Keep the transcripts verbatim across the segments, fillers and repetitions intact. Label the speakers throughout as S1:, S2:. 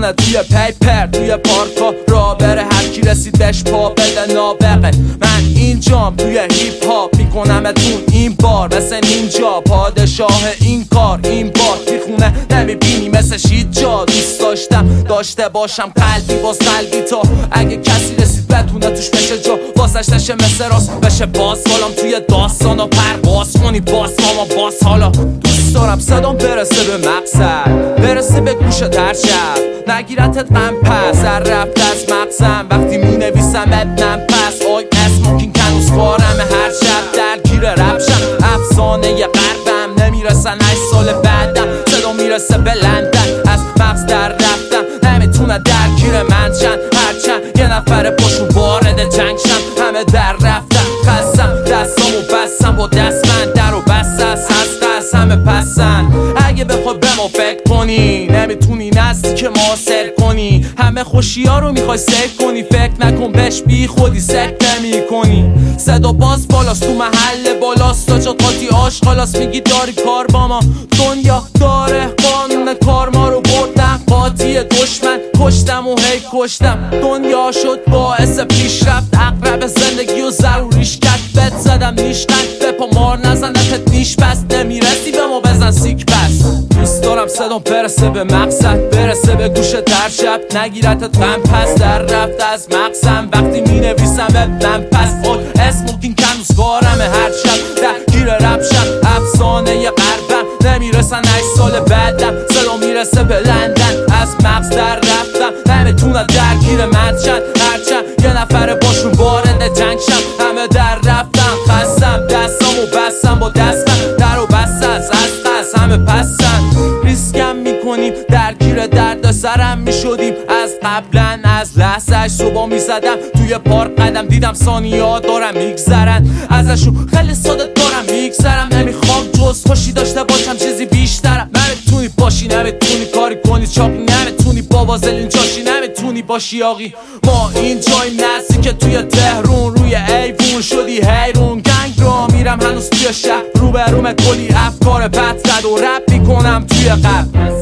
S1: میکنه توی پیپر، توی پارکا را بره، هر کی رسید بهش پا بده نابغه. من اینجام توی هیپ هاپ میکنمتون این بار مثل نینجا، پادشاه این کار این بار میخونه نمیبینی مثل شید جا. دوست داشتم داشته باشم قلبی باز قلبی، تا اگه کسی رسید بتونه توش بشه جا، واسش نشه مثل راست بشه باز. حالم توی داستان و پرواز کنی باز ماما باز. حالا دوست دارم صدام برسه به مقصد، برسه به گوش هر شب، نگیرتت غم پس هر رفت از مقصم. وقتی می نویسم ابنم پس آی اسموکین کنوز بارم، هر شب درگیر ربشم، افسانه غربم. نمیرسن هشت سال بعدم صدا میرسه به لندن، از مغز در رفتم نمیتونه درگیر من چند، هرچند یه نفر پاشون وارد جنگ شم. همه در رفتم خستم، دستامو بستم با دست من در و بست است هست هست همه پسن. اگه بخوای به ما فکر کنی نمیتونی نزدیک ما سر کنی، همه خوشی ها رو میخوای سیف کنی، فکر نکن بهش بی خودی سکت نمی کنی. صدا باز بالاست تو محل بالاست، تا جا قاطی آشغالاست، میگی داری کار با ما. دنیا داره قانون کار، ما رو بردم قاطی دشمن، کشتم و هی کشتم. دنیا شد باعث پیشرفت، اقرب زندگی و ضروریش کرد. بد زدم نیش قد به پا مار نزنتت نیش بست، نمیرسی به ما بزن سیک بس. دوست دارم صدام برسه به مقصد، برسه به گوش در شب، نگیرتت غم پس در رفت از مقصم. وقتی می نویسم ابنم پس آی اسموکین کنوز بارم، هر شب درگیر ربشم، افسانه غربم. نمیرسن هشت سال بعدم صدا میرسه به لندن، از مغز در رفتم نمیتونه درگیر من چند، هرچند یه نفر باشون وارد جنگ شم. همه در رفتم خستم، دستامو بستم با دستم در و بست از از همه پسن. ریسکم میکنیم درگیر درد سرم میشدیم از قبلا، از لحظهش صبح میزدم توی پارک قدم، دیدم ثانیه‌ها دارم میگذرن ازشون، خیلی ساده دارم میگذرم. نمیخوام جز خوشی داشته باشم چیزی بیشترم. نمیتونی باشی نمیتونی کاری کنی چاقی، نمیتونی با وازلین جاشی، نمیتونی باشی آقی. ما اینجاییم نزدیک توی تهرون، روی ایوون شدی حیرون. گنگ را میرم هنوز توی شهر، رو به روم کلی افکار بد زد و رپ میکنم توی قلب.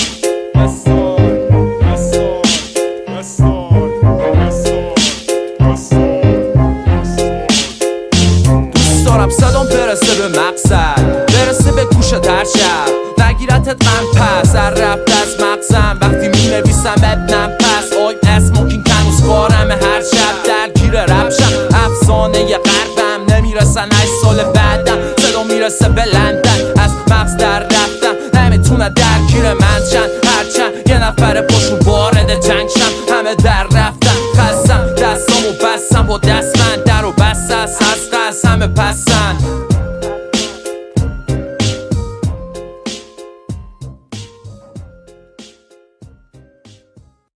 S1: دوست دارم صدام برسه به مقصد، برسه به گوش هر شب، نگیرتت غم پس هر رفت از مقصم. وقتی می نویسم ابنم پس آی اسموکین کنوز بارم، هر شب درگیر ربشم، افسانه غربم. نمیرسن هشت سال بعدم صدا میرسه به لندن، از مغز در رفتم نمیتونه درگیر من چند، هرچند یه نفر پاشون وارد جنگ شم. همه در